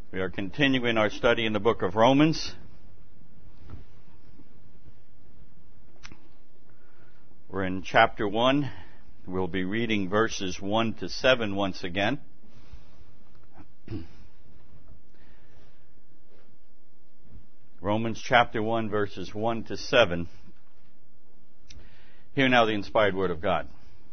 We are continuing our study in the book of Romans. We're in chapter 1. We'll be reading verses 1 to 7 once again. Romans chapter 1, verses 1 to 7. Hear now the inspired word of God.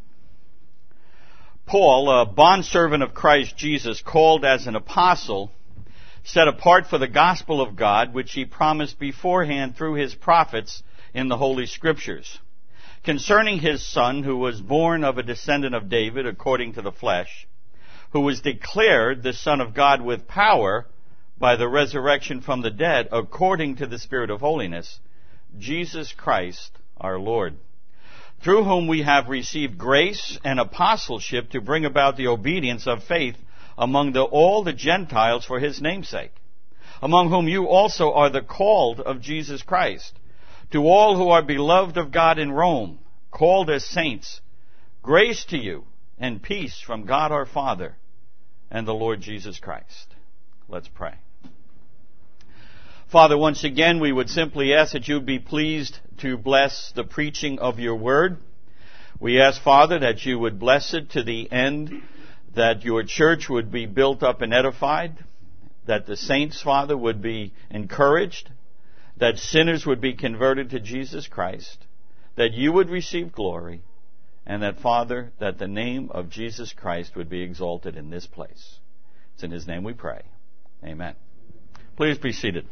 Paul, a bondservant of Christ Jesus, called as an apostle, set apart for the gospel of God, which he promised beforehand through his prophets in the Holy Scriptures, concerning his Son, who was born of a descendant of David according to the flesh, who was declared the Son of God with power by the resurrection from the dead according to the Spirit of holiness, Jesus Christ our Lord, through whom we have received grace and apostleship to bring about the obedience of faith among all the Gentiles for his name's sake, among whom you also are the called of Jesus Christ. To all who are beloved of God in Rome, called as saints, grace to you and peace from God our Father and the Lord Jesus Christ. Let's pray. Father, once again, we would simply ask that you be pleased to bless the preaching of your word. We ask, Father, that you would bless it to the end that your church would be built up and edified, that the saints, Father, would be encouraged, that sinners would be converted to Jesus Christ, that you would receive glory, and that, Father, that the name of Jesus Christ would be exalted in this place. It's in his name we pray. Amen. Please be seated.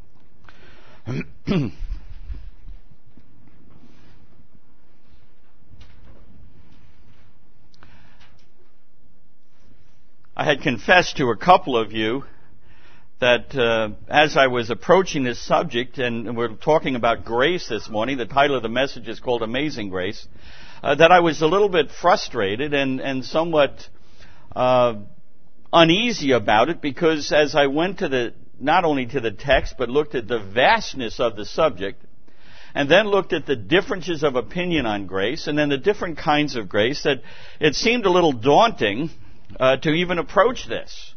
I had confessed to a couple of you that as I was approaching this subject, and we're talking about grace this morning, the title of the message is called Amazing Grace, that I was a little bit frustrated and somewhat uneasy about it, because as I went to not only to the text, but looked at the vastness of the subject, and then looked at the differences of opinion on grace, and then the different kinds of grace, that it seemed a little daunting to even approach this.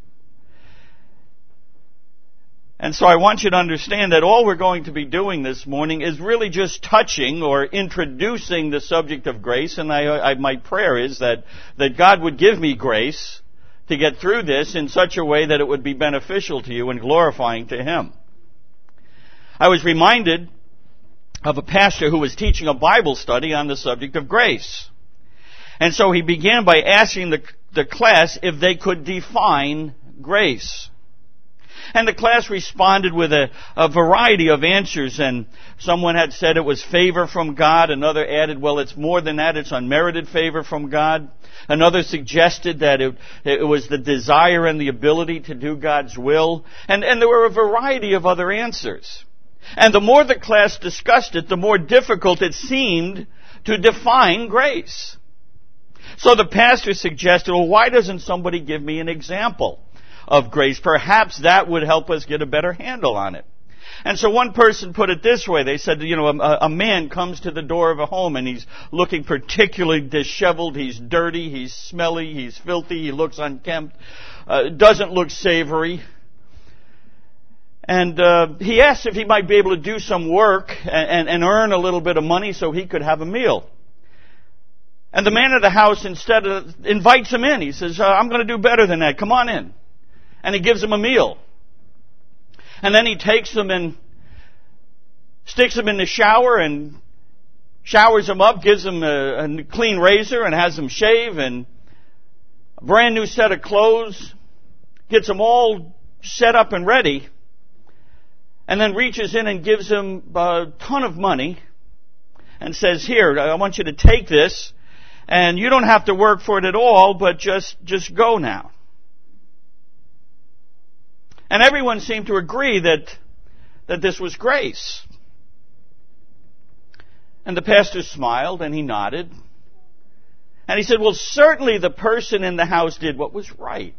And so I want you to understand that all we're going to be doing this morning is really just touching or introducing the subject of grace, and my prayer is that God would give me grace to get through this in such a way that it would be beneficial to you and glorifying to Him. I was reminded of a pastor who was teaching a Bible study on the subject of grace. And so he began by asking the class if they could define grace. And the class responded with a variety of answers, and someone had said it was favor from God. Another added, well, it's more than that, it's unmerited favor from God. Another suggested that it was the desire and the ability to do God's will. And there were a variety of other answers. And the more the class discussed it, the more difficult it seemed to define grace. So the pastor suggested, well, why doesn't somebody give me an example of grace? Perhaps that would help us get a better handle on it. And so one person put it this way. They said, a man comes to the door of a home and he's looking particularly disheveled. He's dirty, he's smelly, he's filthy, he looks unkempt, doesn't look savory. And he asked if he might be able to do some work and earn a little bit of money so he could have a meal. And the man of the house instead invites him in. He says, I'm going to do better than that. Come on in. And he gives him a meal. And then he takes him and sticks him in the shower and showers him up, gives him a clean razor and has him shave and a brand new set of clothes, gets him all set up and ready, and then reaches in and gives him a ton of money and says, here, I want you to take this, and you don't have to work for it at all, but just go now. And everyone seemed to agree that this was grace. And the pastor smiled and he nodded. And he said, well, certainly the person in the house did what was right.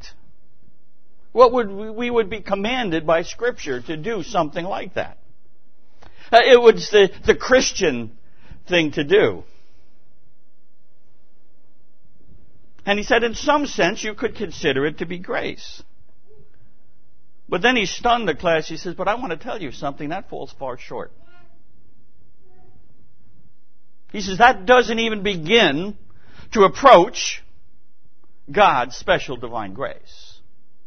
We would be commanded by Scripture to do something like that. It was the Christian thing to do. And he said, in some sense, you could consider it to be grace. But then he stunned the class. He says, but I want to tell you something. That falls far short. He says, that doesn't even begin to approach God's special divine grace.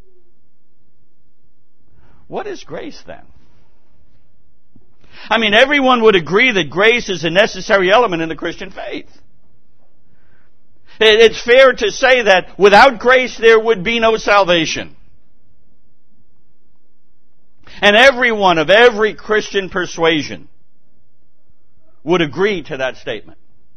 What is grace then? I mean, everyone would agree that grace is a necessary element in the Christian faith. It's fair to say that without grace there would be no salvation. And everyone of every Christian persuasion would agree to that statement.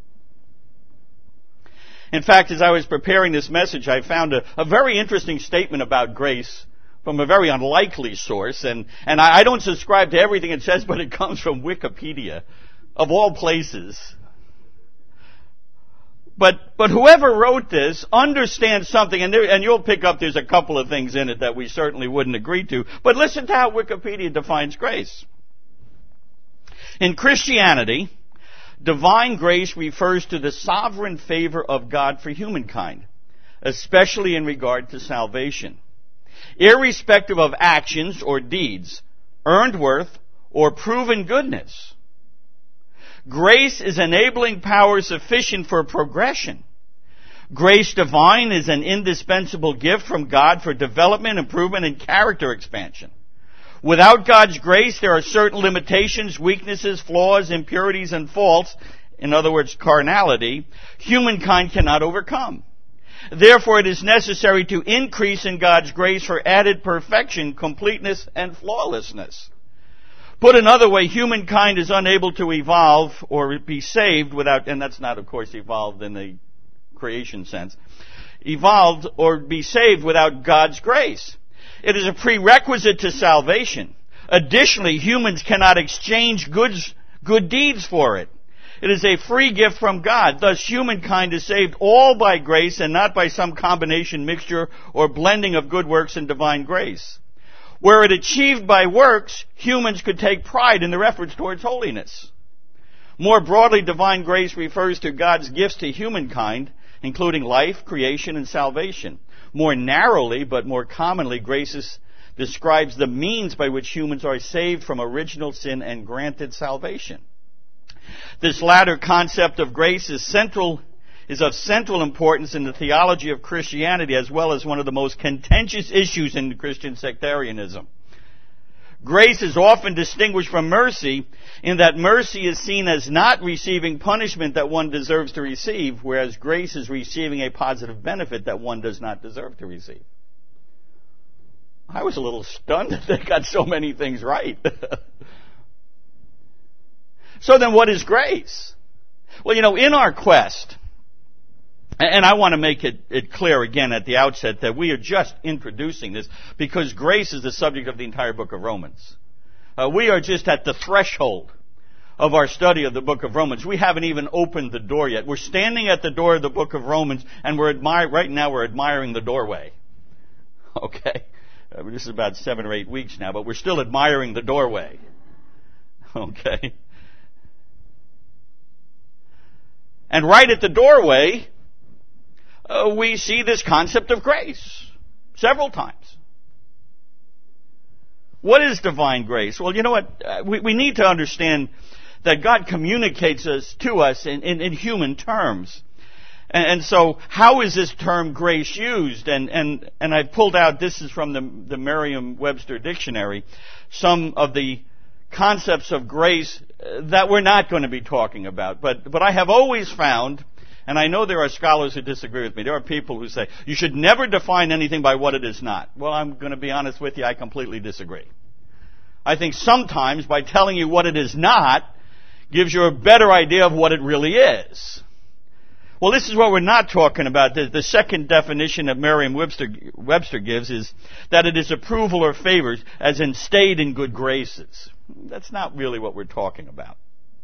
In fact, as I was preparing this message, I found a very interesting statement about grace from a very unlikely source. And I don't subscribe to everything it says, but it comes from Wikipedia, of all places. But whoever wrote this understands something, and you'll pick up there's a couple of things in it that we certainly wouldn't agree to. But listen to how Wikipedia defines grace. In Christianity, divine grace refers to the sovereign favor of God for humankind, especially in regard to salvation, irrespective of actions or deeds, earned worth, or proven goodness. Grace is enabling power sufficient for progression. Grace divine is an indispensable gift from God for development, improvement, and character expansion. Without God's grace, there are certain limitations, weaknesses, flaws, impurities, and faults, in other words, carnality, humankind cannot overcome. Therefore, it is necessary to increase in God's grace for added perfection, completeness, and flawlessness. Put another way, humankind is unable to evolve or be saved without, and that's not, of course, evolved in the creation sense, evolved or be saved without God's grace. It is a prerequisite to salvation. Additionally, humans cannot exchange good deeds for it. It is a free gift from God. Thus, humankind is saved all by grace and not by some combination, mixture, or blending of good works and divine grace. Were it achieved by works, humans could take pride in their efforts towards holiness. More broadly, divine grace refers to God's gifts to humankind, including life, creation, and salvation. More narrowly, but more commonly, grace describes the means by which humans are saved from original sin and granted salvation. This latter concept of grace is of central importance in the theology of Christianity, as well as one of the most contentious issues in Christian sectarianism. Grace is often distinguished from mercy in that mercy is seen as not receiving punishment that one deserves to receive, whereas grace is receiving a positive benefit that one does not deserve to receive. I was a little stunned that they got so many things right. So then what is grace? Well, in our quest, and I want to make it clear again at the outset that we are just introducing this because grace is the subject of the entire book of Romans. We are just at the threshold of our study of the book of Romans. We haven't even opened the door yet. We're standing at the door of the book of Romans, and right now we're admiring the doorway. Okay? This is about 7 or 8 weeks now, but we're still admiring the doorway. Okay? And right at the doorway, we see this concept of grace several times. What is divine grace? Well, you know what? We need to understand that God communicates to us in human terms. And so how is this term grace used? And I pulled out, this is from the Merriam-Webster dictionary, some of the concepts of grace that we're not going to be talking about. But I have always found, and I know there are scholars who disagree with me, there are people who say, you should never define anything by what it is not. Well, I'm going to be honest with you, I completely disagree. I think sometimes by telling you what it is not, gives you a better idea of what it really is. Well, this is what we're not talking about. The second definition that Merriam-Webster gives is that it is approval or favor, as in stayed in good graces. That's not really what we're talking about.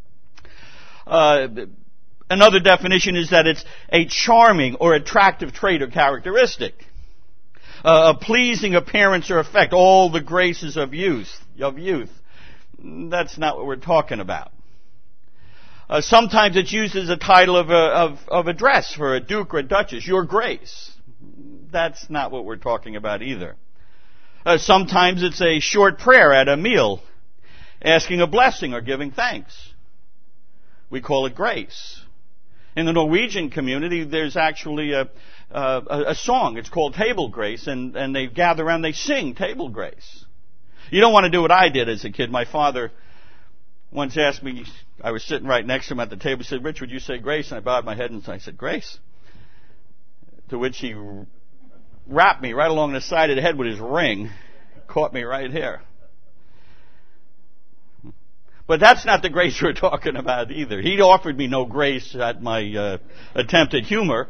Another definition is that it's a charming or attractive trait or characteristic. A pleasing appearance or effect, all the graces of youth. That's not what we're talking about. Sometimes it's used as a title of address for a duke or a duchess. Your Grace. That's not what we're talking about either. Sometimes it's a short prayer at a meal, asking a blessing or giving thanks. We call it grace. In the Norwegian community, there's actually a song. It's called Table Grace, and they gather around, they sing Table Grace. You don't want to do what I did as a kid. My father once asked me, I was sitting right next to him at the table, he said, "Rich, would you say grace?" And I bowed my head and I said, "Grace?" To which he rapped me right along the side of the head with his ring, caught me right here. But that's not the grace we're talking about either. He offered me no grace at my attempt at humor.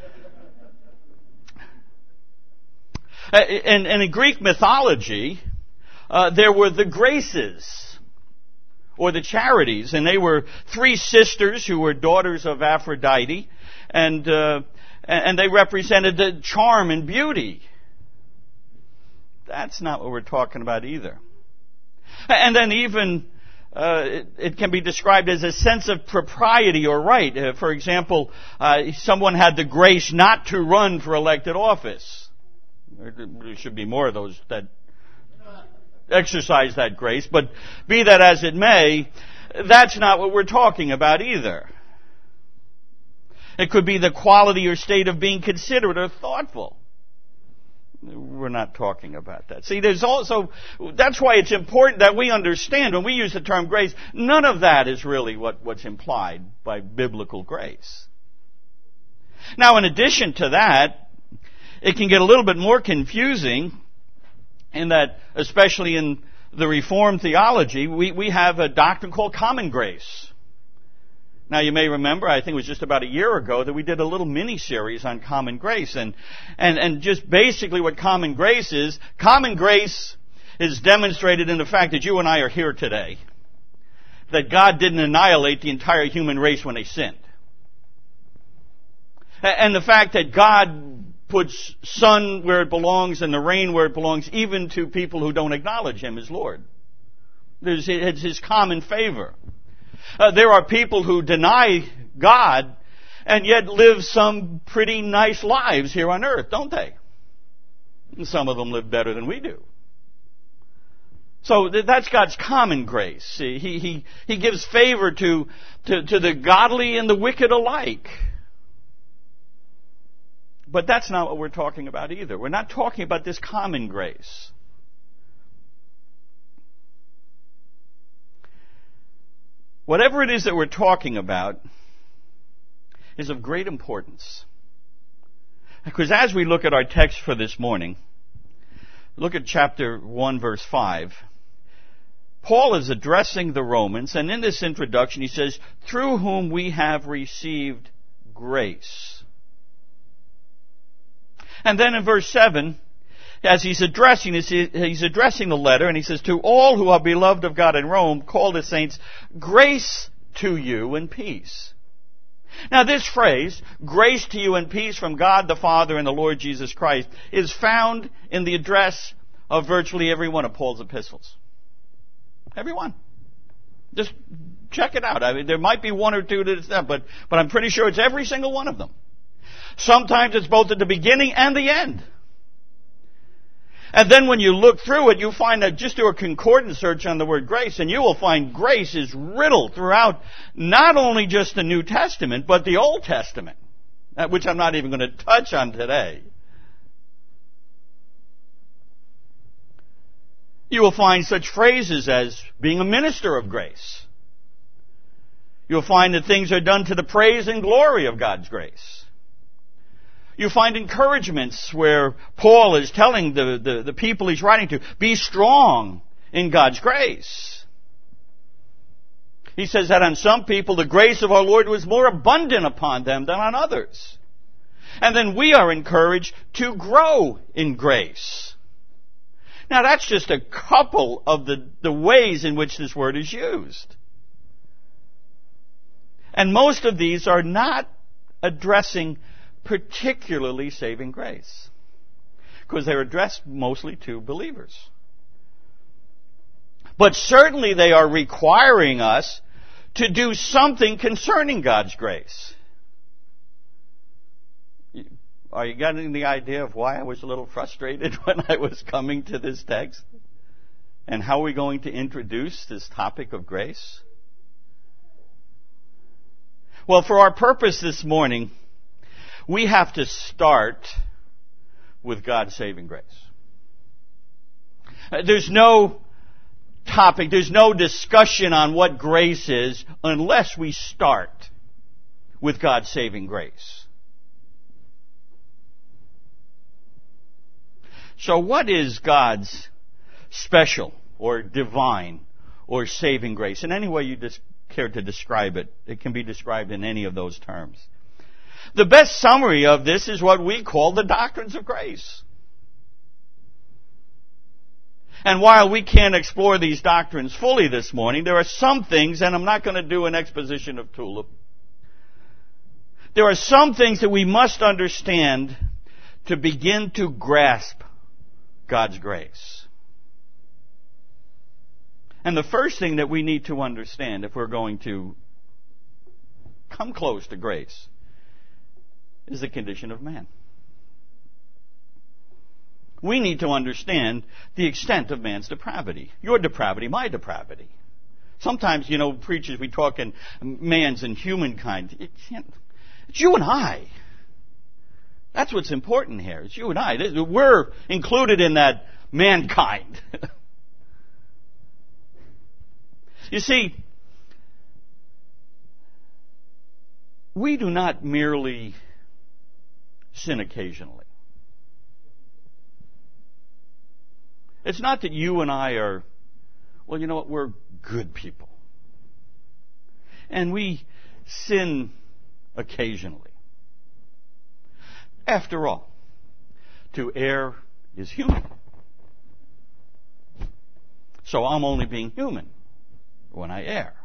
And in Greek mythology, there were the Graces, or the Charities, and they were three sisters who were daughters of Aphrodite, and they represented the charm and beauty. That's not what we're talking about either. And then even it can be described as a sense of propriety or right. For example, someone had the grace not to run for elected office. There should be more of those that exercise that grace, but be that as it may, that's not what we're talking about either. It could be the quality or state of being considerate or thoughtful. We're not talking about that. See, there's also, that's why it's important that we understand when we use the term grace, none of that is really what's implied by biblical grace. Now, in addition to that, it can get a little bit more confusing in that, especially in the Reformed theology, we have a doctrine called common grace. Now, you may remember, I think it was just about a year ago, that we did a little mini-series on common grace. And just basically what common grace is demonstrated in the fact that you and I are here today. That God didn't annihilate the entire human race when they sinned. And the fact that God puts sun where it belongs and the rain where it belongs, even to people who don't acknowledge Him as Lord. It's His common favor. There are people who deny God and yet live some pretty nice lives here on earth, don't they? And some of them live better than we do. So that's God's common grace. He gives favor to the godly and the wicked alike. But that's not what we're talking about either. We're not talking about this common grace. Whatever it is that we're talking about is of great importance. Because as we look at our text for this morning, look at chapter 1, verse 5. Paul is addressing the Romans, and in this introduction he says, "Through whom we have received grace." And then in verse 7, as he's addressing the letter, and he says, "To all who are beloved of God in Rome, called as saints, grace to you and peace." Now this phrase, "grace to you and peace from God the Father and the Lord Jesus Christ," is found in the address of virtually every one of Paul's epistles. Every one. Just check it out. I mean, there might be one or two that it's not, but I'm pretty sure it's every single one of them. Sometimes it's both at the beginning and the end. And then when you look through it, you find that just do a concordance search on the word grace, and you will find grace is riddled throughout not only just the New Testament, but the Old Testament, which I'm not even going to touch on today. You will find such phrases as being a minister of grace. You'll find that things are done to the praise and glory of God's grace. You find encouragements where Paul is telling the people he's writing to, be strong in God's grace. He says that on some people the grace of our Lord was more abundant upon them than on others. And then we are encouraged to grow in grace. Now that's just a couple of the ways in which this word is used. And most of these are not addressing particularly saving grace, because they're addressed mostly to believers. But certainly they are requiring us to do something concerning God's grace. are you getting the idea of why I was a little frustrated when I was coming to this text? And how are we going to introduce this topic of grace? Well, for our purpose this morning, we have to start with God's saving grace. There's no topic, there's no discussion on what grace is unless we start with God's saving grace. So what is God's special or divine or saving grace? In any way you care to describe it, it can be described in any of those terms. The best summary of this is what we call the doctrines of grace. And while we can't explore these doctrines fully this morning, there are some things, and I'm not going to do an exposition of Tulip, there are some things that we must understand to begin to grasp God's grace. And the first thing that we need to understand if we're going to come close to grace is the condition of man. We need to understand the extent of man's depravity. Your depravity, my depravity. Sometimes, preachers, we talk in man's and humankind. It's you and I. That's what's important here. It's you and I. We're included in that mankind. You see, we do not merely sin occasionally. It's not that you and I are, we're good people. And we sin occasionally. After all, to err is human. So I'm only being human when I err.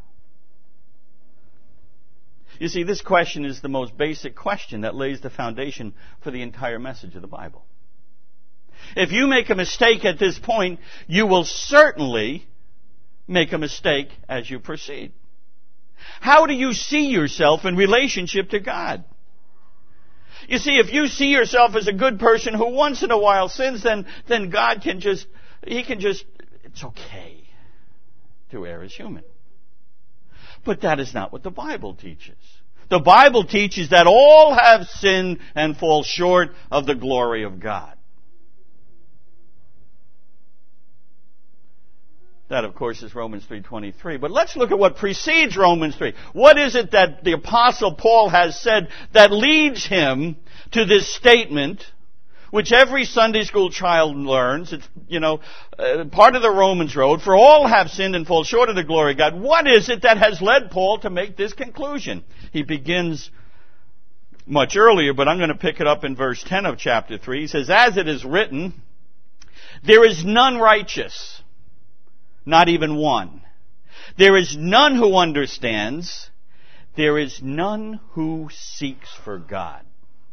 You see, this question is the most basic question that lays the foundation for the entire message of the Bible. If you make a mistake at this point, you will certainly make a mistake as you proceed. How do you see yourself in relationship to God? You see, if you see yourself as a good person who once in a while sins, then God can just, it's okay to err as human. But that is not what the Bible teaches. The Bible teaches that all have sinned and fall short of the glory of God. That, of course, is Romans 3:23. But let's look at what precedes Romans 3. What is it that the Apostle Paul has said that leads him to this statement, which every Sunday school child learns? It's, part of the Romans road. For all have sinned and fall short of the glory of God. What is it that has led Paul to make this conclusion? He begins much earlier, but I'm going to pick it up in verse 10 of chapter 3. He says, as it is written, there is none righteous. Not even one. There is none who understands. There is none who seeks for God.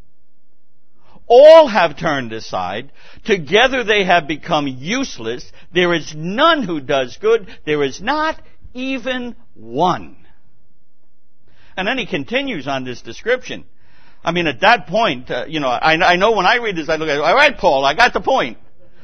All have turned aside. Together they have become useless. There is none who does good. There is not even one. And then he continues on this description. I mean, at that point, I know when I read this, I look at it, all right, Paul, I got the point.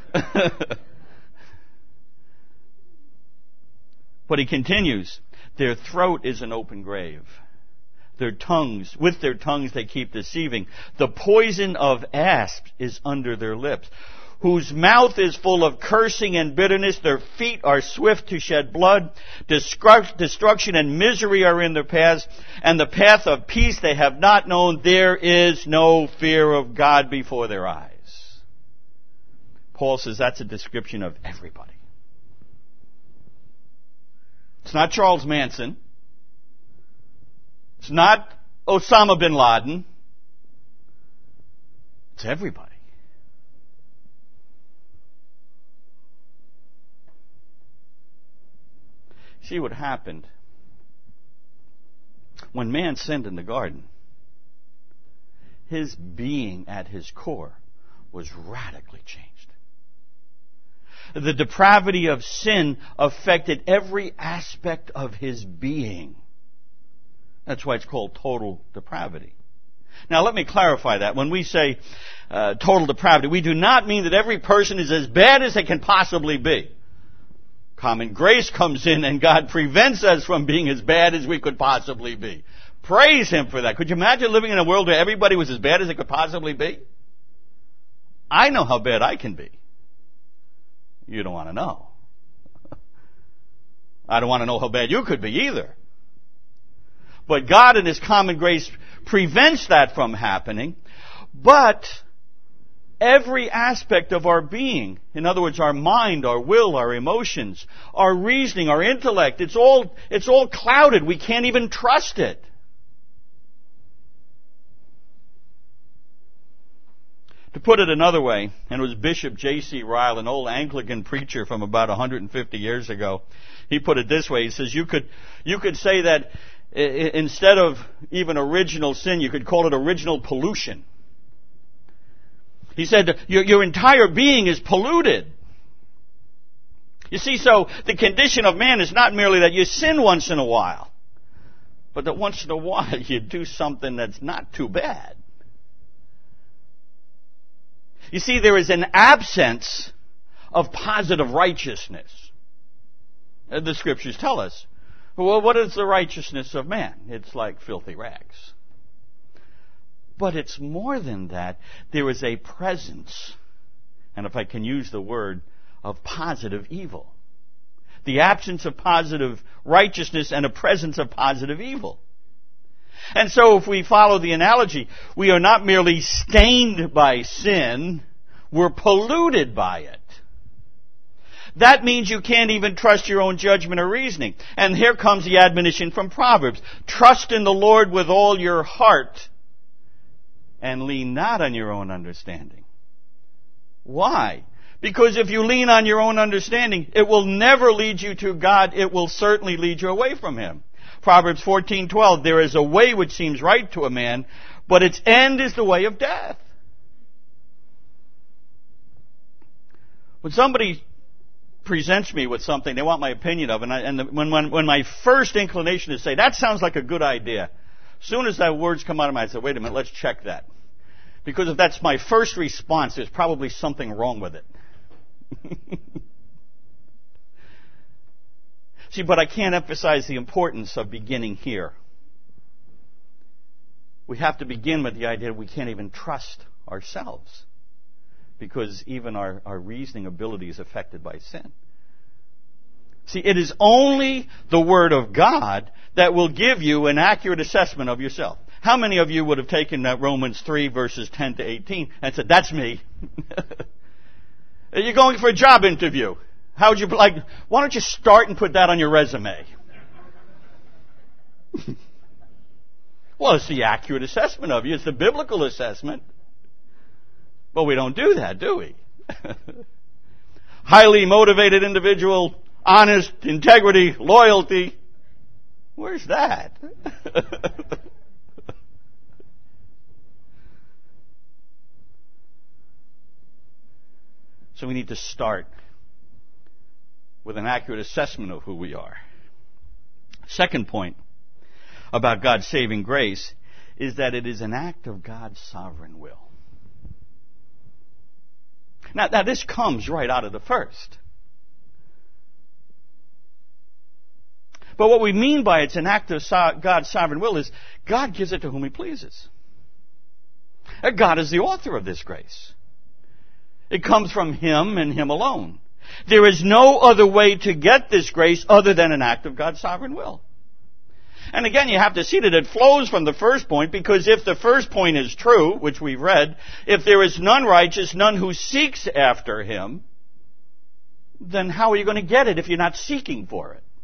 But he continues, their throat is an open grave. With their tongues they keep deceiving. The poison of asps is under their lips, whose mouth is full of cursing and bitterness. Their feet are swift to shed blood. Destruction and misery are in their paths, and the path of peace they have not known. There is no fear of God before their eyes. Paul says that's a description of everybody. It's not Charles Manson. It's not Osama bin Laden. It's everybody. See what happened when man sinned in the garden. His being at his core was radically changed. The depravity of sin affected every aspect of his being. That's why it's called total depravity. Now let me clarify that. When we say total depravity, we do not mean that every person is as bad as they can possibly be. Common grace comes in and God prevents us from being as bad as we could possibly be. Praise Him for that. Could you imagine living in a world where everybody was as bad as it could possibly be? I know how bad I can be. You don't want to know. I don't want to know how bad you could be either. But God in His common grace prevents that from happening. But every aspect of our being, in other words, our mind, our will, our emotions, our reasoning, our intellect, it's all clouded. We can't even trust it. To put it another way, and it was Bishop J.C. Ryle, an old Anglican preacher from about 150 years ago, he put it this way. He says, you could say that instead of even original sin, you could call it original pollution. He said, your entire being is polluted. You see, so the condition of man is not merely that you sin once in a while, but that once in a while you do something that's not too bad. You see, there is an absence of positive righteousness. The Scriptures tell us. Well, what is the righteousness of man? It's like filthy rags. But it's more than that. There is a presence, and if I can use the word, of positive evil. The absence of positive righteousness and a presence of positive evil. And so if we follow the analogy, we are not merely stained by sin, we're polluted by it. That means you can't even trust your own judgment or reasoning. And here comes the admonition from Proverbs. Trust in the Lord with all your heart and lean not on your own understanding. Why? Because if you lean on your own understanding, it will never lead you to God. It will certainly lead you away from Him. Proverbs 14:12, there is a way which seems right to a man, but its end is the way of death. When somebody presents me with something they want my opinion of, when my first inclination is to say, that sounds like a good idea, as soon as that words come out of my mouth, I say, wait a minute, let's check that. Because if that's my first response, there's probably something wrong with it. See, but I can't emphasize the importance of beginning here. We have to begin with the idea that we can't even trust ourselves, because even our reasoning ability is affected by sin. See, it is only the Word of God that will give you an accurate assessment of yourself. How many of you would have taken that Romans 3 verses 10 to 18 and said, that's me? You're going for a job interview. How would you like? Why don't you start and put that on your resume? Well, it's the accurate assessment of you. It's the biblical assessment. But we don't do that, do we? Highly motivated individual, honest, integrity, loyalty. Where's that? So we need to start with an accurate assessment of who we are. Second point about God's saving grace is that it is an act of God's sovereign will. Now this comes right out of the first. But what we mean by it's an act of God's sovereign will is God gives it to whom He pleases. God is the author of this grace. It comes from Him and Him alone. There is no other way to get this grace other than an act of God's sovereign will. And again, you have to see that it flows from the first point, because if the first point is true, which we've read, if there is none righteous, none who seeks after Him, then how are you going to get it if you're not seeking for it?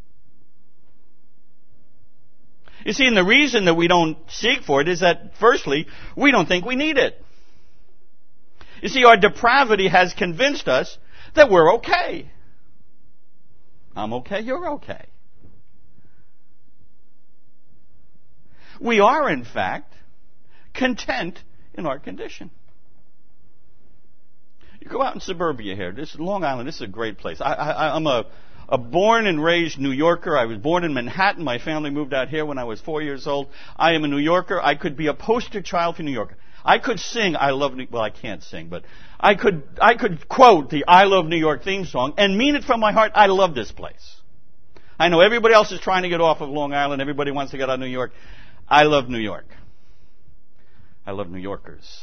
You see, and the reason that we don't seek for it is that, firstly, we don't think we need it. You see, our depravity has convinced us that we're okay. I'm okay, you're okay. We are, in fact, content in our condition. You go out in suburbia here. This is Long Island. This is a great place. I'm a a born and raised New Yorker. I was born in Manhattan. My family moved out here when I was 4 years old. I am a New Yorker. I could be a poster child for New York. I could sing I love New well, I can't sing, but I could quote the I Love New York theme song and mean it from my heart. I love this place. I know everybody else is trying to get off of Long Island. Everybody wants to get out of New York. I love New York. I love New Yorkers.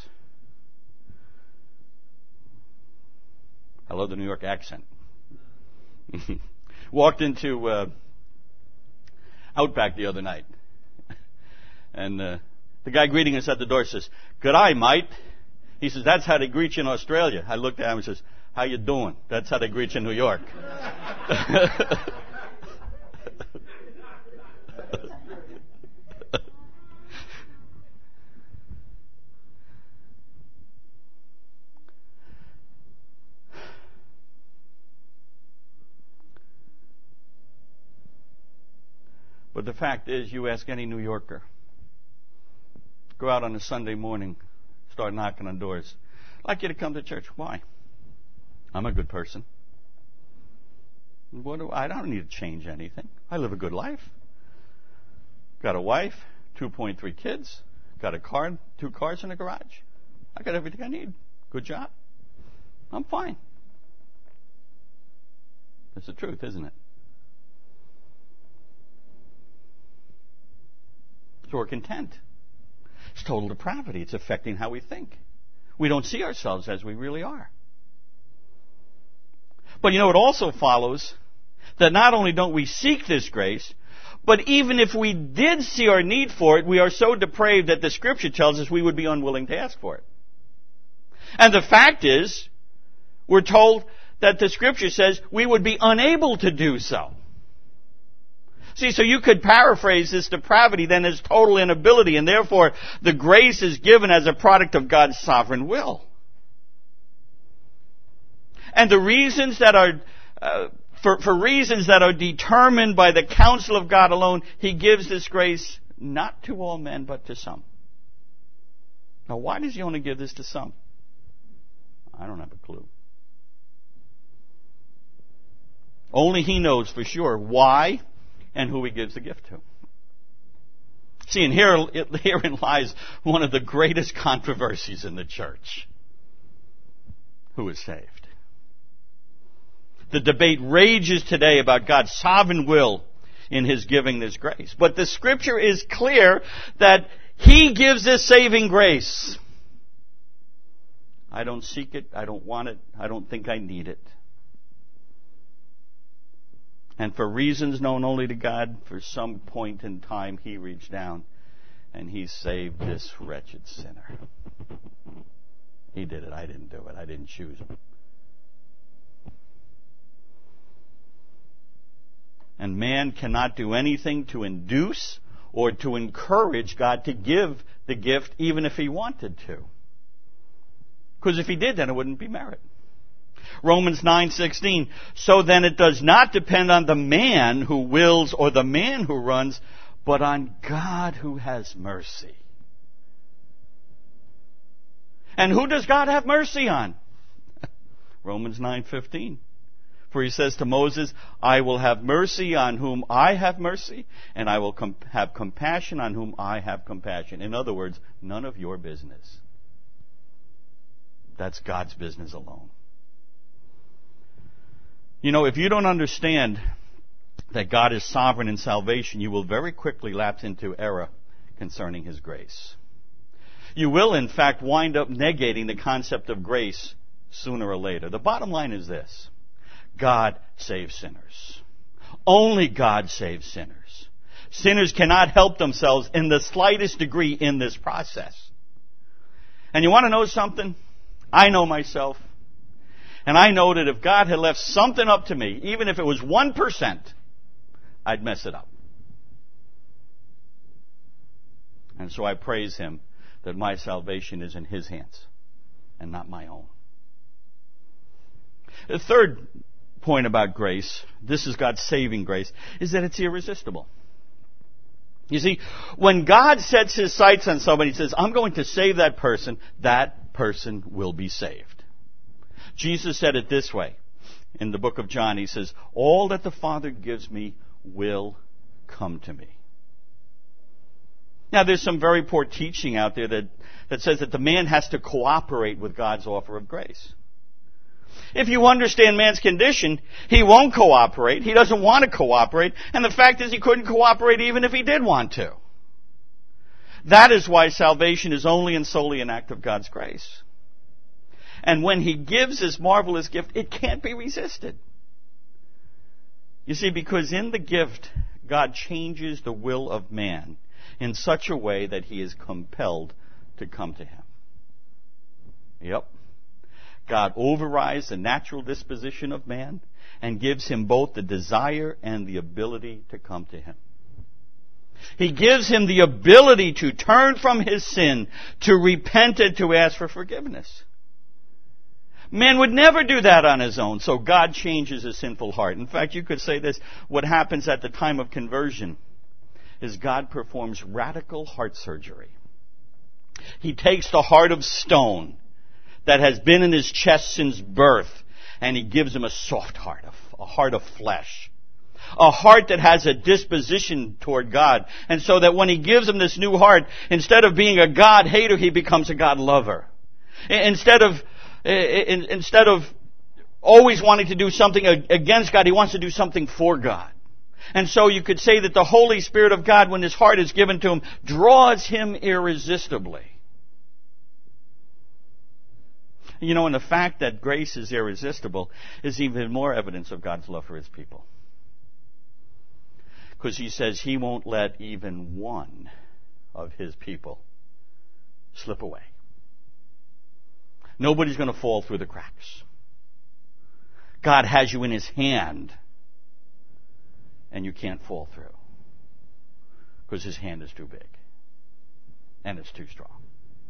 I love the New York accent. Walked into Outback the other night, and the guy greeting us at the door says, "G'day, mate." He says, "That's how they greet you in Australia." I looked at him and says, "How you doing?" That's how they greet you in New York. But the fact is, you ask any New Yorker, go out on a Sunday morning, start knocking on doors. I'd like you to come to church. Why? I'm a good person. I don't need to change anything. I live a good life. Got a wife, 2.3 kids, got a car, 2 cars in a garage. I got everything I need. Good job. I'm fine. That's the truth, isn't it? So we're content. It's total depravity. It's affecting how we think. We don't see ourselves as we really are. But you know, it also follows that not only don't we seek this grace, but even if we did see our need for it, we are so depraved that the Scripture tells us we would be unwilling to ask for it. And the fact is, we're told that the Scripture says we would be unable to do so. See, so you could paraphrase this depravity then as total inability, and therefore the grace is given as a product of God's sovereign will. And the reasons that are, for reasons that are determined by the counsel of God alone, He gives this grace not to all men, but to some. Now, why does He only give this to some? I don't have a clue. Only He knows for sure why and who He gives the gift to. See, and herein lies one of the greatest controversies in the church. Who is saved? The debate rages today about God's sovereign will in His giving this grace. But the Scripture is clear that He gives this saving grace. I don't seek it. I don't want it. I don't think I need it. And for reasons known only to God, for some point in time, He reached down and He saved this wretched sinner. He did it. I didn't do it. I didn't choose Him. And man cannot do anything to induce or to encourage God to give the gift, even if He wanted to. Because if He did, then it wouldn't be merit. Romans 9:16, so then it does not depend on the man who wills or the man who runs, but on God who has mercy. And who does God have mercy on? Romans 9:15. For He says to Moses, I will have mercy on whom I have mercy, and I will have compassion on whom I have compassion. In other words, none of your business. That's God's business alone. You know, if you don't understand that God is sovereign in salvation, you will very quickly lapse into error concerning His grace. You will, in fact, wind up negating the concept of grace sooner or later. The bottom line is this. God saves sinners. Only God saves sinners. Sinners cannot help themselves in the slightest degree in this process. And you want to know something? I know myself. And I know that if God had left something up to me, even if it was 1%, I'd mess it up. And so I praise Him that my salvation is in His hands and not my own. The third point about grace, this is God's saving grace, is that it's irresistible. You see, when God sets His sights on somebody, He says, I'm going to save that person will be saved. Jesus said it this way in the book of John, he says, all that the Father gives me will come to me. Now, there's some very poor teaching out there that says that the man has to cooperate with God's offer of grace. If you understand man's condition, he won't cooperate. He doesn't want to cooperate. And the fact is he couldn't cooperate even if he did want to. That is why salvation is only and solely an act of God's grace. And when he gives his marvelous gift, it can't be resisted. You see, because in the gift, God changes the will of man in such a way that he is compelled to come to him. Yep. God overrides the natural disposition of man and gives him both the desire and the ability to come to him. He gives him the ability to turn from his sin, to repent and to ask for forgiveness. Man would never do that on his own, so God changes his sinful heart. In fact, you could say this, what happens at the time of conversion is God performs radical heart surgery. He takes the heart of stone that has been in his chest since birth, and he gives him a soft heart, a heart of flesh. A heart that has a disposition toward God. And so that when he gives him this new heart, instead of being a God hater, he becomes a God lover. Instead of always wanting to do something against God, he wants to do something for God. And so you could say that the Holy Spirit of God, when his heart is given to him, draws him irresistibly. You know, and the fact that grace is irresistible is even more evidence of God's love for his people. Because he says he won't let even one of his people slip away. Nobody's going to fall through the cracks. God has you in his hand, and you can't fall through. Because his hand is too big. And it's too strong.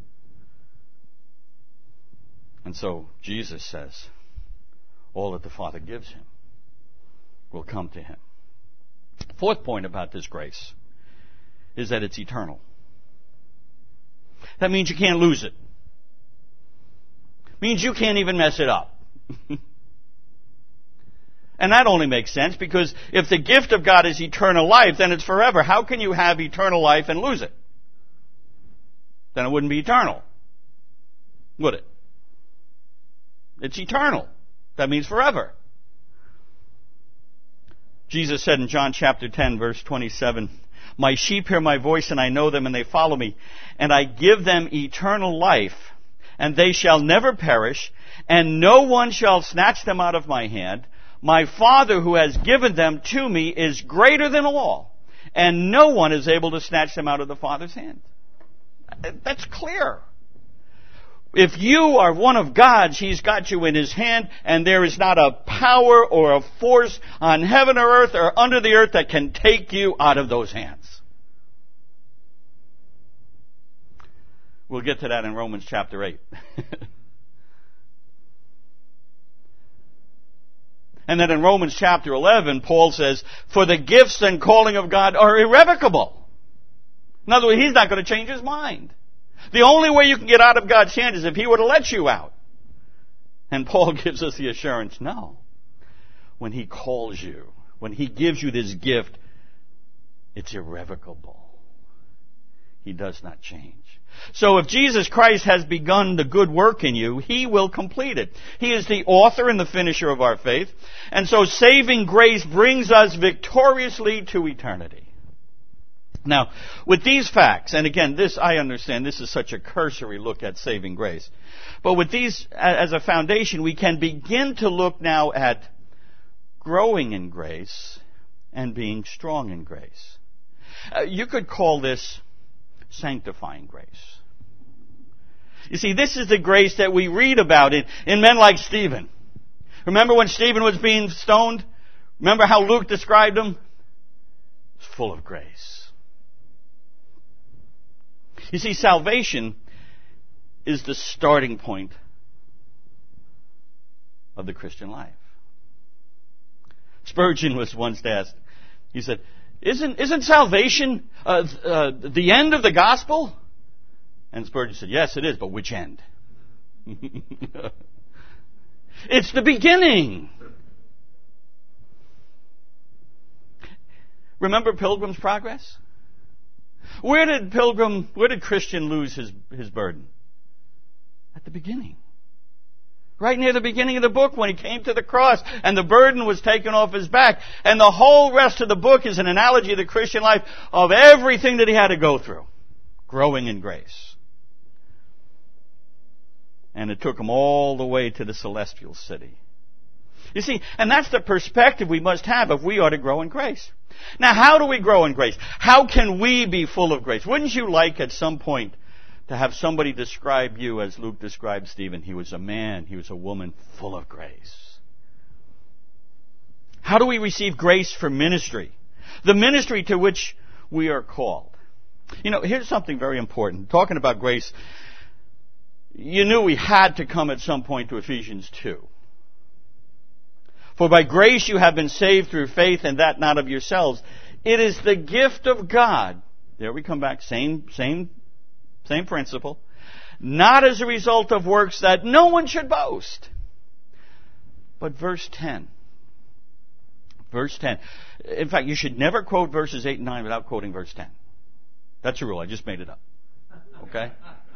And so Jesus says, all that the Father gives him will come to him. Fourth point about this grace is that it's eternal. That means you can't lose it. It means you can't even mess it up. And that only makes sense because if the gift of God is eternal life, then it's forever. How can you have eternal life and lose it? Then it wouldn't be eternal, would it? It's eternal. That means forever. Jesus said in John chapter 10, verse 27, my sheep hear my voice, and I know them, and they follow me. And I give them eternal life, and they shall never perish, and no one shall snatch them out of my hand. My Father who has given them to me is greater than all, and no one is able to snatch them out of the Father's hand. That's clear. If you are one of God's, he's got you in his hand, and there is not a power or a force on heaven or earth or under the earth that can take you out of those hands. We'll get to that in Romans chapter 8. And then in Romans chapter 11, Paul says, for the gifts and calling of God are irrevocable. In other words, he's not going to change his mind. The only way you can get out of God's hand is if he were to let you out. And Paul gives us the assurance, no. When he calls you, when he gives you this gift, it's irrevocable. He does not change. So if Jesus Christ has begun the good work in you, he will complete it. He is the author and the finisher of our faith. And so saving grace brings us victoriously to eternity. Now, with these facts, and again, this, I understand, this is such a cursory look at saving grace. But with these as a foundation, we can begin to look now at growing in grace and being strong in grace. You could call this sanctifying grace. You see, this is the grace that we read about in men like Stephen. Remember when Stephen was being stoned? Remember how Luke described him? It's full of grace. You see, salvation is the starting point of the Christian life. Spurgeon was once asked, he said, Isn't salvation the end of the gospel? And Spurgeon said, yes, it is, but which end? It's the beginning. Remember Pilgrim's Progress? Where did Christian lose his burden? At the beginning. Right near the beginning of the book when he came to the cross and the burden was taken off his back. And the whole rest of the book is an analogy of the Christian life of everything that he had to go through. Growing in grace. And it took him all the way to the celestial city. You see, and that's the perspective we must have if we are to grow in grace. Now, how do we grow in grace? How can we be full of grace? Wouldn't you like at some point to have somebody describe you as Luke described Stephen? He was a man, he was a woman full of grace. How do we receive grace for ministry? The ministry to which we are called. You know, here's something very important. Talking about grace, you knew we had to come at some point to Ephesians 2. For by grace you have been saved through faith, and that not of yourselves. It is the gift of God. There we come back, same principle. Not as a result of works, that no one should boast. But verse 10. Verse 10. In fact, you should never quote verses 8 and 9 without quoting verse 10. That's a rule. I just made it up. Okay?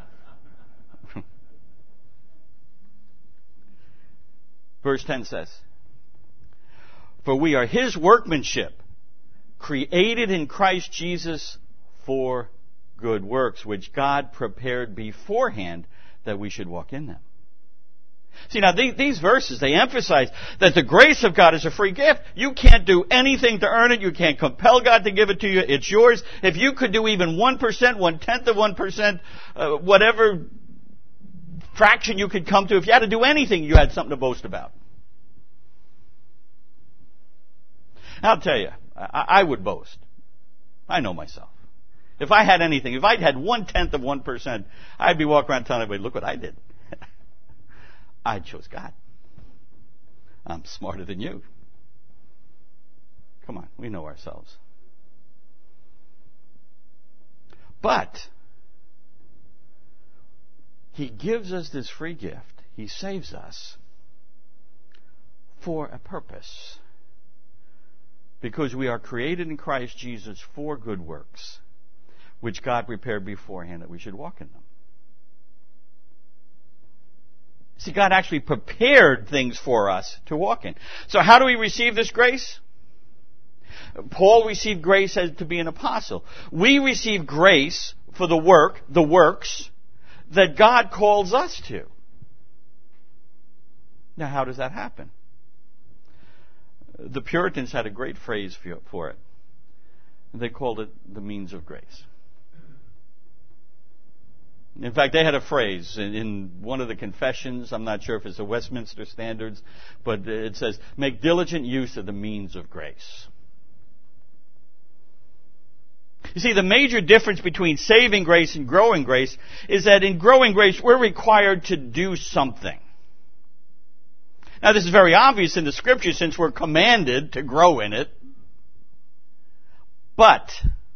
Verse 10 says, for we are His workmanship, created in Christ Jesus for good works, which God prepared beforehand that we should walk in them. See, now these verses, they emphasize that the grace of God is a free gift. You can't do anything to earn it. You can't compel God to give it to you. It's yours. If you could do even 1%, 1/10 of 1%, whatever fraction you could come to, if you had to do anything, you had something to boast about. I'll tell you, I would boast. I know myself. If I had anything, if I'd had 1/10 of 1%, I'd be walking around telling everybody, look what I did. I chose God. I'm smarter than you. Come on, we know ourselves. But He gives us this free gift. He saves us for a purpose. Because we are created in Christ Jesus for good works, which God prepared beforehand that we should walk in them. See, God actually prepared things for us to walk in. So how do we receive this grace? Paul received grace as to be an apostle. We receive grace for the works that God calls us to. Now, how does that happen? The Puritans had a great phrase for it. They called it the means of grace. In fact, they had a phrase in one of the confessions. I'm not sure if it's the Westminster Standards, but it says, make diligent use of the means of grace. You see, the major difference between saving grace and growing grace is that in growing grace, we're required to do something. Now, this is very obvious in the Scripture since we're commanded to grow in it. But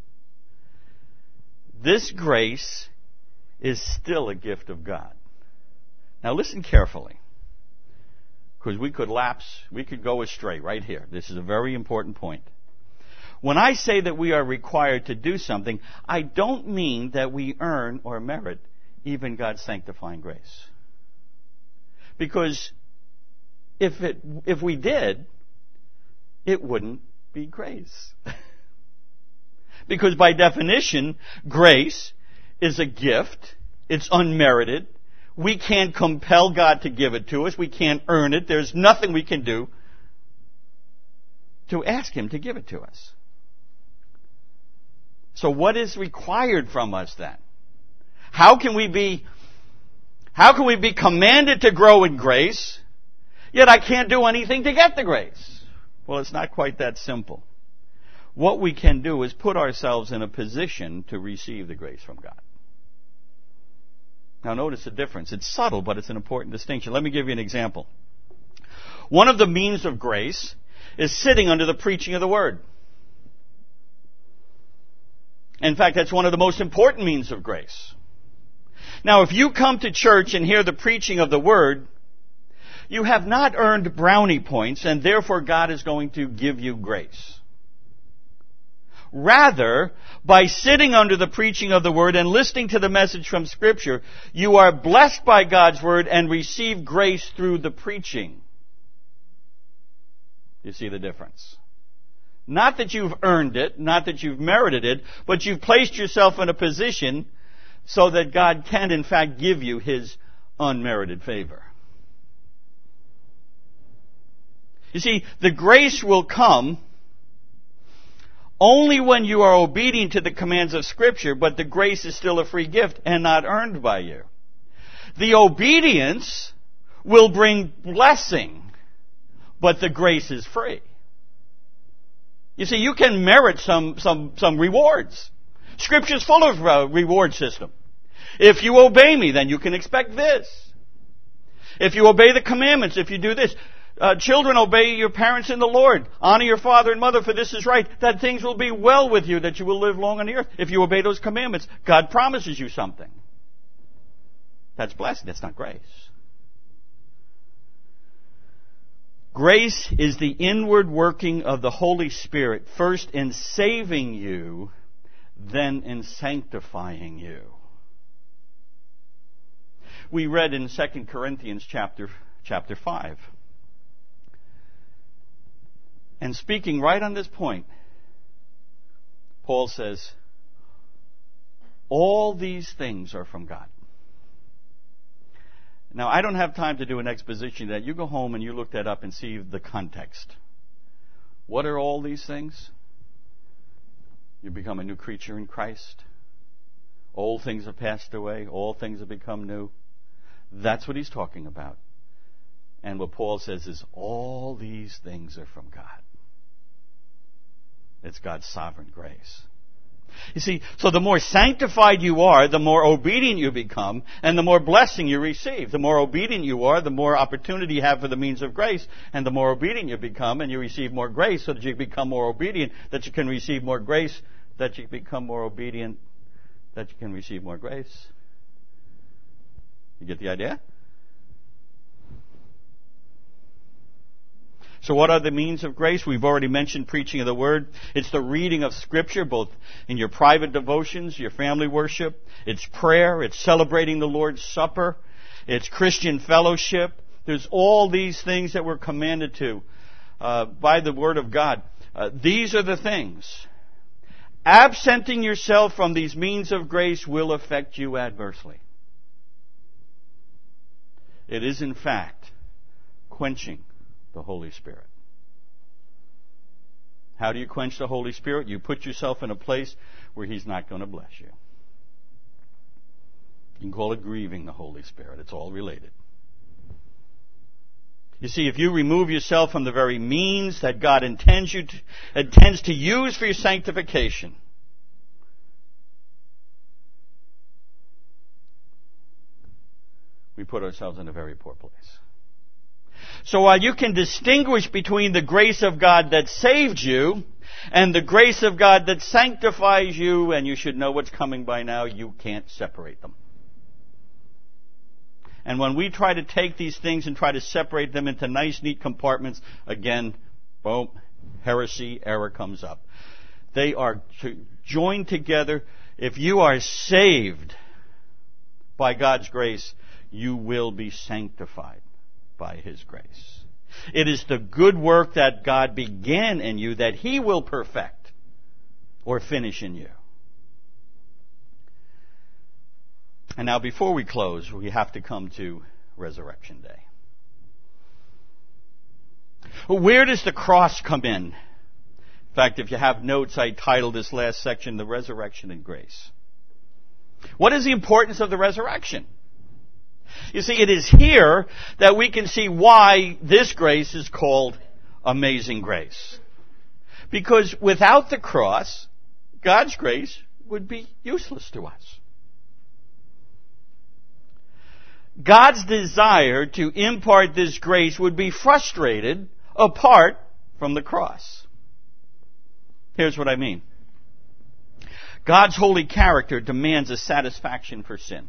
this grace is still a gift of God. Now, listen carefully, because we could go astray right here. This is a very important point. When I say that we are required to do something, I don't mean that we earn or merit even God's sanctifying grace. Because if we did, it wouldn't be grace. Because by definition, grace is a gift. It's unmerited. We can't compel God to give it to us. We can't earn it. There's nothing we can do to ask Him to give it to us. So what is required from us then? How can we be commanded to grow in grace, yet I can't do anything to get the grace? Well, it's not quite that simple. What we can do is put ourselves in a position to receive the grace from God. Now notice the difference. It's subtle, but it's an important distinction. Let me give you an example. One of the means of grace is sitting under the preaching of the Word. In fact, that's one of the most important means of grace. Now, if you come to church and hear the preaching of the Word, you have not earned brownie points, and therefore God is going to give you grace. Rather, by sitting under the preaching of the Word and listening to the message from Scripture, you are blessed by God's Word and receive grace through the preaching. You see the difference? Not that you've earned it, not that you've merited it, but you've placed yourself in a position so that God can, in fact, give you His unmerited favor. You see, the grace will come only when you are obedient to the commands of Scripture, but the grace is still a free gift and not earned by you. The obedience will bring blessing, but the grace is free. You see, you can merit some rewards. Scripture's full of reward system. If you obey me, then you can expect this. If you obey the commandments, if you do this. Children, obey your parents in the Lord. Honor your father and mother, for this is right. That things will be well with you, that you will live long on the earth. If you obey those commandments, God promises you something. That's blessing. That's not grace. Grace is the inward working of the Holy Spirit, first in saving you, then in sanctifying you. We read in 2 Corinthians chapter 5. And speaking right on this point, Paul says, all these things are from God. Now, I don't have time to do an exposition of that. You go home and you look that up and see the context. What are all these things? You become a new creature in Christ. Old things have passed away. All things have become new. That's what he's talking about. And what Paul says is, all these things are from God. It's God's sovereign grace. You see, so the more sanctified you are, the more obedient you become, and the more blessing you receive. The more obedient you are, the more opportunity you have for the means of grace, and the more obedient you become, and you receive more grace so that you become more obedient, that you can receive more grace, that you become more obedient, that you can receive more grace. You get the idea? So what are the means of grace? We've already mentioned preaching of the Word. It's the reading of Scripture, both in your private devotions, your family worship. It's prayer. It's celebrating the Lord's Supper. It's Christian fellowship. There's all these things that we're commanded to by the Word of God. These are the things. Absenting yourself from these means of grace will affect you adversely. It is, in fact, quenching the Holy Spirit. How do you quench the Holy Spirit? You put yourself in a place where He's not going to bless you. You can call it grieving the Holy Spirit. It's all related. You see, if you remove yourself from the very means that God intends to use for your sanctification, we put ourselves in a very poor place. So while you can distinguish between the grace of God that saved you and the grace of God that sanctifies you, and you should know what's coming by now, you can't separate them. And when we try to take these things and try to separate them into nice, neat compartments, again, boom, heresy, error comes up. They are joined together. If you are saved by God's grace, you will be sanctified by His grace. It is the good work that God began in you that He will perfect or finish in you. And now before we close, we have to come to Resurrection Day. Where does the cross come in? In fact, if you have notes, I titled this last section, The Resurrection and Grace. What is the importance of the resurrection? You see, it is here that we can see why this grace is called amazing grace. Because without the cross, God's grace would be useless to us. God's desire to impart this grace would be frustrated apart from the cross. Here's what I mean. God's holy character demands a satisfaction for sin.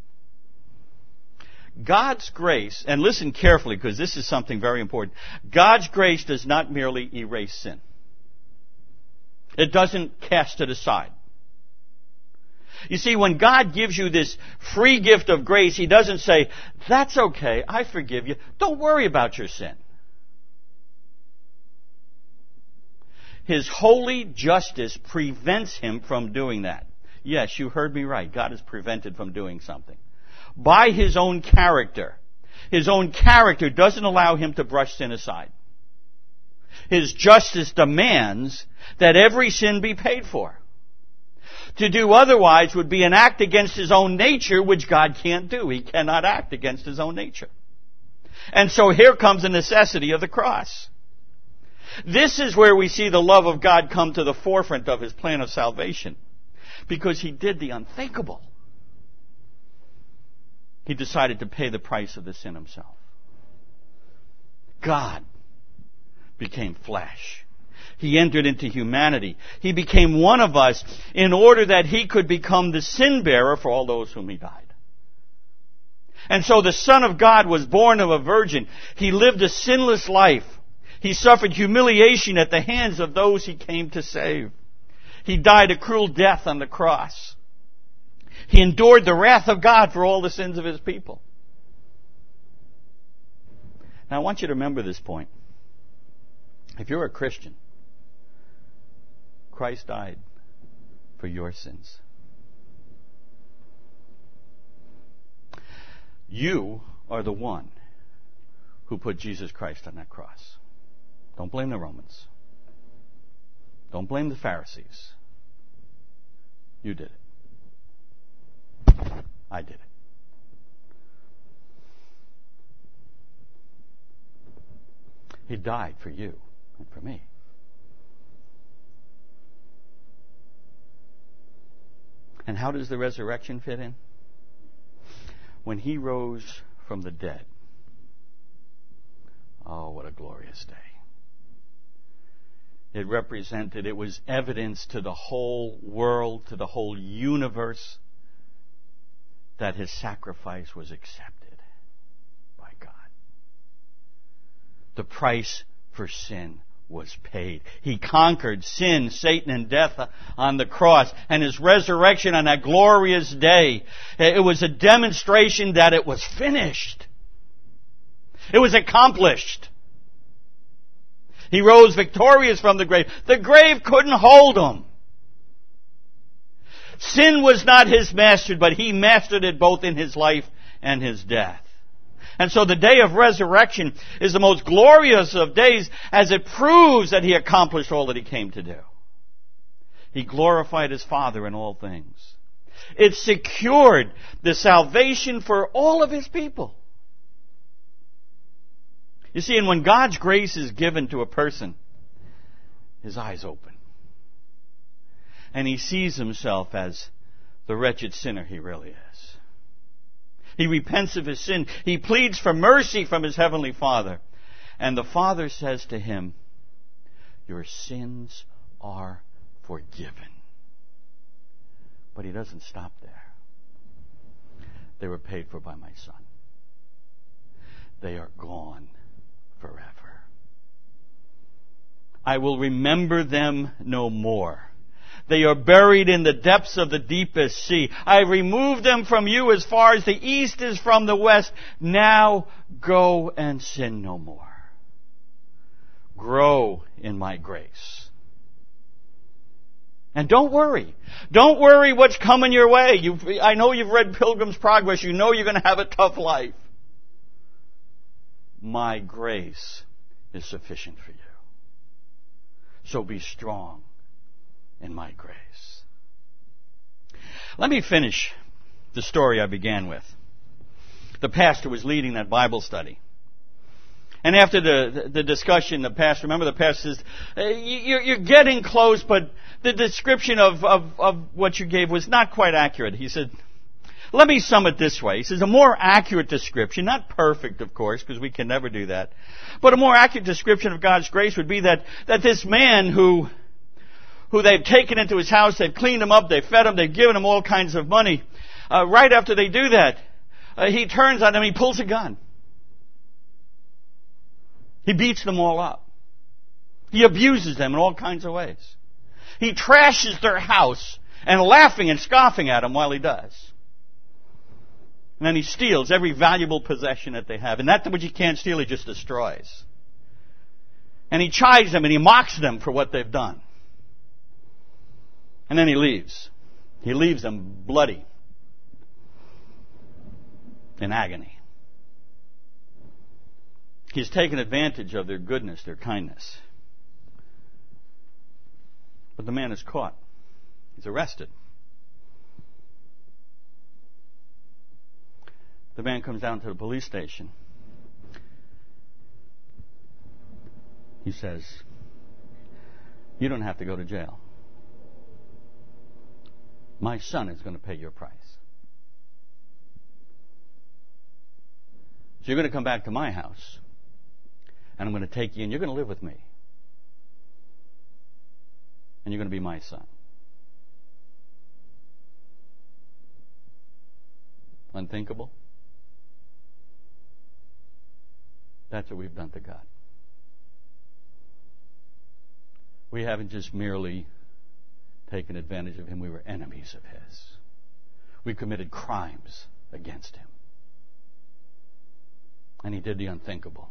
God's grace, and listen carefully because this is something very important, God's grace does not merely erase sin. It doesn't cast it aside. You see, when God gives you this free gift of grace, He doesn't say, that's okay, I forgive you. Don't worry about your sin. His holy justice prevents Him from doing that. Yes, you heard me right. God is prevented from doing something. By His own character. His own character doesn't allow Him to brush sin aside. His justice demands that every sin be paid for. To do otherwise would be an act against His own nature, which God can't do. He cannot act against His own nature. And so here comes the necessity of the cross. This is where we see the love of God come to the forefront of His plan of salvation. Because He did the unthinkable. He decided to pay the price of the sin Himself. God became flesh. He entered into humanity. He became one of us in order that He could become the sin bearer for all those whom He died. And so the Son of God was born of a virgin. He lived a sinless life. He suffered humiliation at the hands of those He came to save. He died a cruel death on the cross. He endured the wrath of God for all the sins of His people. Now I want you to remember this point. If you're a Christian, Christ died for your sins. You are the one who put Jesus Christ on that cross. Don't blame the Romans. Don't blame the Pharisees. You did it. I did it. He died for you and for me. And how does the resurrection fit in? When He rose from the dead. Oh, what a glorious day. It represented, it was evidence to the whole world, to the whole universe, that His sacrifice was accepted by God. The price for sin was paid. He conquered sin, Satan, and death on the cross. And His resurrection on that glorious day, it was a demonstration that it was finished. It was accomplished. He rose victorious from the grave. The grave couldn't hold Him. Sin was not His master, but He mastered it both in His life and His death. And so the day of resurrection is the most glorious of days, as it proves that He accomplished all that He came to do. He glorified His Father in all things. It secured the salvation for all of His people. You see, and when God's grace is given to a person, his eyes open. And he sees himself as the wretched sinner he really is. He repents of his sin. He pleads for mercy from his heavenly Father. And the Father says to him, your sins are forgiven. But He doesn't stop there. They were paid for by my Son. They are gone forever. I will remember them no more. They are buried in the depths of the deepest sea. I removed them from you as far as the east is from the west. Now go and sin no more. Grow in my grace. And don't worry. Don't worry what's coming your way. I know you've read Pilgrim's Progress. You know you're going to have a tough life. My grace is sufficient for you. So be strong in my grace. Let me finish the story I began with. The pastor was leading that Bible study. And after the discussion, the pastor says, you're getting close, but the description of what you gave was not quite accurate. He said, let me sum it this way. He says, a more accurate description, not perfect, of course, because we can never do that, but a more accurate description of God's grace would be that this man who they've taken into his house, they've cleaned him up, they've fed him, they've given him all kinds of money, right after they do that, he turns on them, he pulls a gun. He beats them all up. He abuses them in all kinds of ways. He trashes their house and laughing and scoffing at them while he does. And then he steals every valuable possession that they have. And that which he can't steal, he just destroys. And he chides them and he mocks them for what they've done. And then he leaves. He leaves them bloody, in agony. He's taken advantage of their goodness, their kindness. But the man is caught. He's arrested. The man comes down to the police station. He says, "You don't have to go to jail. My son is going to pay your price. So you're going to come back to my house, and I'm going to take you, and you're going to live with me. And you're going to be my son." Unthinkable? That's what we've done to God. We haven't just merely taken advantage of Him. We were enemies of His. We committed crimes against Him. And He did the unthinkable.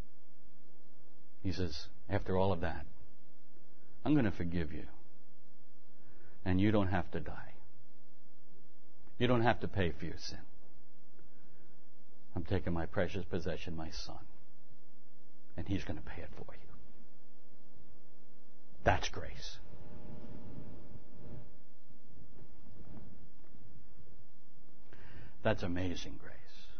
He says, after all of that, I'm going to forgive you. And you don't have to die. You don't have to pay for your sin. I'm taking my precious possession, my son, and He's going to pay it for you. That's grace. That's amazing grace.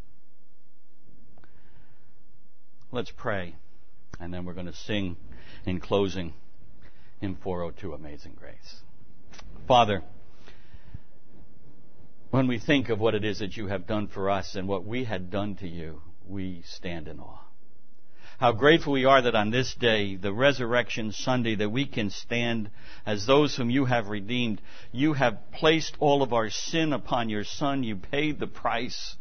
Let's pray, and then we're going to sing in closing hymn 402, Amazing Grace. Father, when we think of what it is that you have done for us and what we had done to you, we stand in awe. How grateful we are that on this day, the Resurrection Sunday, that we can stand as those whom you have redeemed. You have placed all of our sin upon your Son. You paid the price.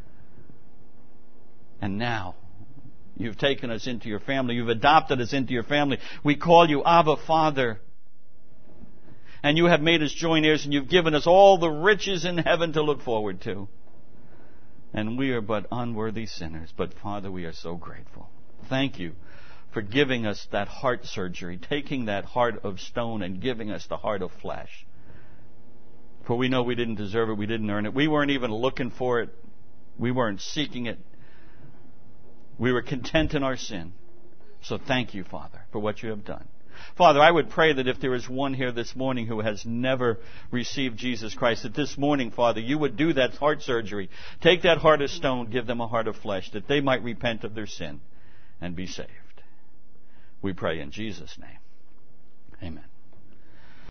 And now, you've taken us into your family. You've adopted us into your family. We call you Abba, Father. And you have made us joint heirs, and you've given us all the riches in heaven to look forward to. And we are but unworthy sinners. But Father, we are so grateful. Thank you for giving us that heart surgery, taking that heart of stone and giving us the heart of flesh. For we know we didn't deserve it, we didn't earn it. We weren't even looking for it. We weren't seeking it. We were content in our sin. So thank you, Father, for what you have done. Father, I would pray that if there is one here this morning who has never received Jesus Christ, that this morning, Father, you would do that heart surgery. Take that heart of stone, give them a heart of flesh, that they might repent of their sin and be saved. We pray in Jesus' name.